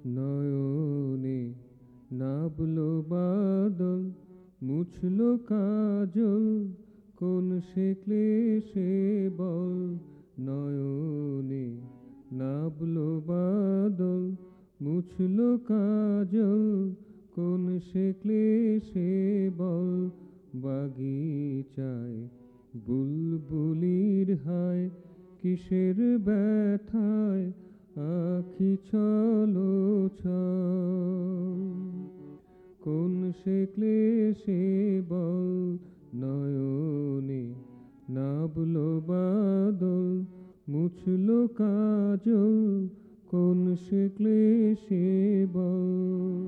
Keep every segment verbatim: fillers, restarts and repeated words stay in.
নয়নে নাবলো বাদল, মুছলো কাজল, কোন সে ক্লেশে বল। নয়নে নাবলো বাদল, মুছলো কাজল, কোন সে ক্লেশে বল। বাগিচায় বুলবুলির হায়, কিসের ব্যথায় আখি ছলো ছল। কোন সে ক্লেশে বল। নয়নে নাবলো বাদল, মুছলো কাজল, কোন সে ক্লেশে বল।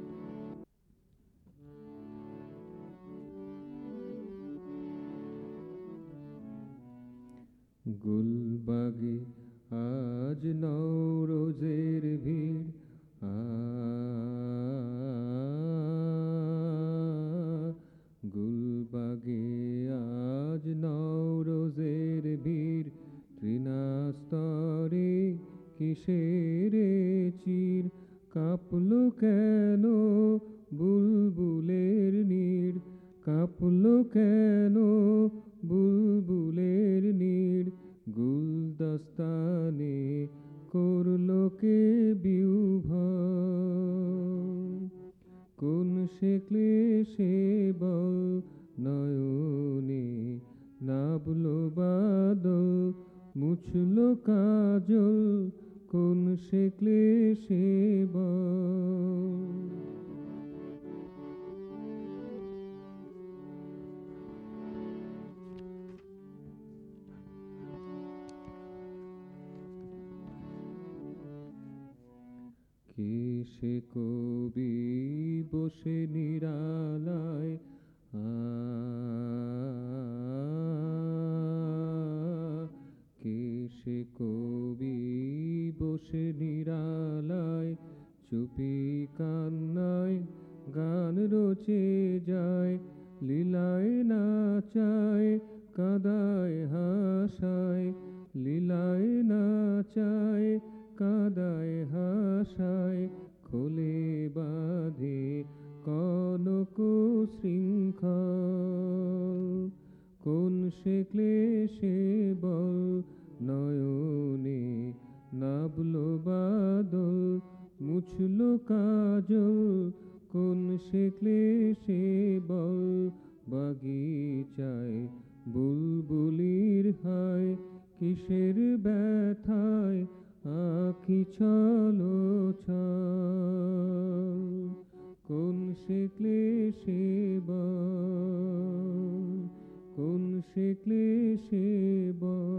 গুলবাগে আজ নওরোজের ভিড়, আ গুলবাগে আজ নওরোজের ভিড়। তৃণাস্তরে কিসের চির, কাঁপলো কেন বুলবুলের নীড়। কাঁপলো কেন বুলবুলের নীড়। গুলদস্তানে করলো কে বিউভল। কোন সে ক্লেশে বল। নয়নে নাবলো বাদল, মুছলো কাজল, কোন সে ক্লেশে বল। কে সে কবি বসে নিরালায়, আ কে সে কবি বসে নিরালায়, চুপি কান্নায় গান রচে যায়। লীলায় নাচায় কাদায় হাসায়, লীলায় নাচায় কাদায় হাসায়। খোলে বাঁধে কনক শৃঙ্খল, কোন সে ক্লেশে বল। নয়নে নাবলো বাদল, মুছলো কাজল, কোন সে ক্লেশে বল। বাগিচায় বুলবুলির হায়, কিসের ব্যথায় আখি ছলো ছল। কোন সে ক্লেশে বল। কোন সে ক্লেশে বল।